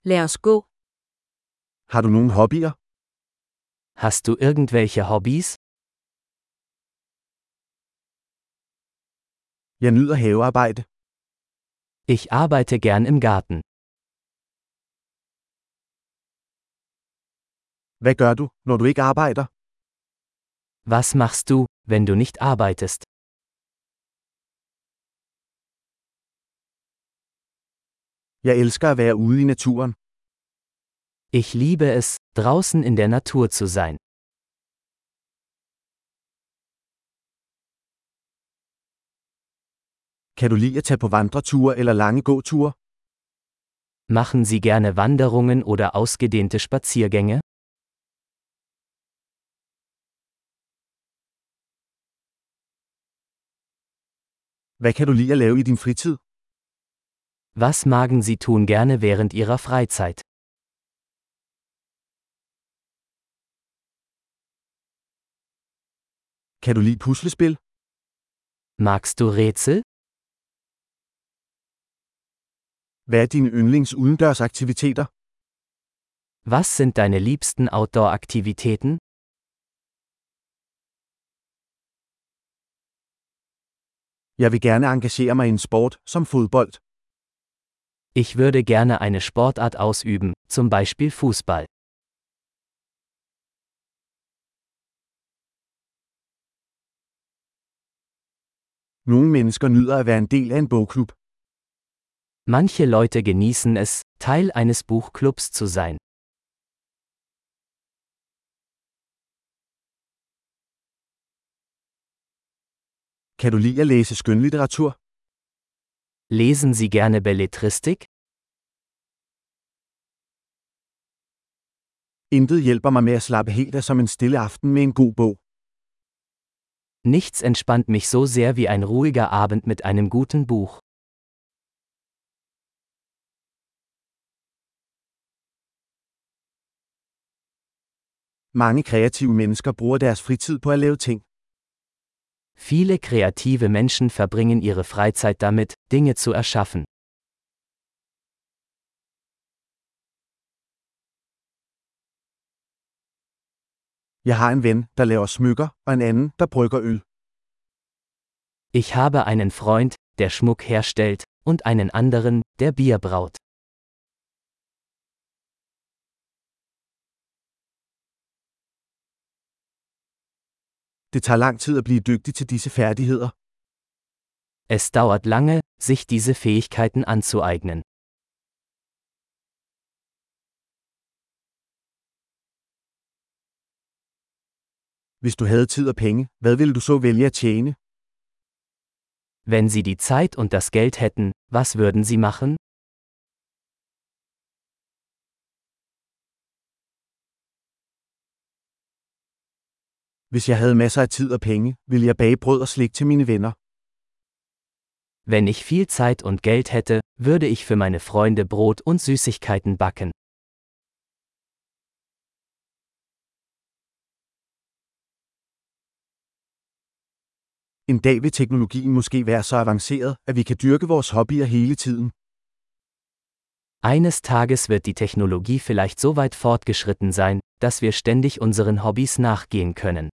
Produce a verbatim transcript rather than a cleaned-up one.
Lad os gå. Har du nogle hobbyer? Hast du irgendwelche Hobbys? Jeg nyder havearbejde. Ich arbeite gern im Garten. Hvad gør du, når du ikke arbejder? Was machst du, wenn du nicht arbeitest? Jeg elsker at være ude i naturen. Ich liebe es, draußen in der Natur zu sein. Kan du lide at tage på vandreture eller lange gåture? Machen Sie gerne Wanderungen oder ausgedehnte Spaziergänge? Hvad kan du lide at lave i din fritid? Was magen Sie tun gerne während Ihrer Freizeit? Kan du lide puslespil? Magst du Rätsel? Hvad er dine yndlings udendørsaktiviteter? Was sind deine liebsten Outdoor-Aktivitäten? Jeg vil gerne engagere mig i en sport som fodbold. Ich würde gerne eine Sportart ausüben, zum Beispiel Fußball. Nogle mennesker nyder at være en del af en bogklub. Manche Leute genießen es, Teil eines Buchclubs zu sein. Kan du lide at læse skønlitteratur? Lesen Sie gerne Belletristik? Intet hjælper mig med at slappe helt af som en stille aften med en god bog. Nichts entspannt mich so sehr wie ein ruhiger Abend mit einem guten Buch. Mange kreative mennesker bruger deres fritid på at lave ting. Viele kreative Menschen verbringen ihre Freizeit damit, Dinge zu erschaffen. Jeg har en ven, der laver smykker, og en anden, der brygger øl. Ich habe einen Freund, der Schmuck herstellt, und einen anderen, der Bier braut. Det tager lang tid at blive dygtig til disse færdigheder. Es dauert lange, sich diese Fähigkeiten anzueignen. Hvis du havde tid og penge, hvad ville du så vælge at tjene? Wenn Sie die Zeit und das Geld hätten, was würden Sie machen? Hvis jeg havde masser af tid og penge, ville jeg bage brød og slik til mine venner. Wenn ich viel Zeit und Geld hätte, würde ich für meine Freunde Brot und Süßigkeiten backen. En dag vil teknologien måske være så avanceret, at vi kan dyrke vores hobbyer hele tiden. Eines Tages wird die Technologie vielleicht so weit fortgeschritten sein, dass wir ständig unseren Hobbys nachgehen können.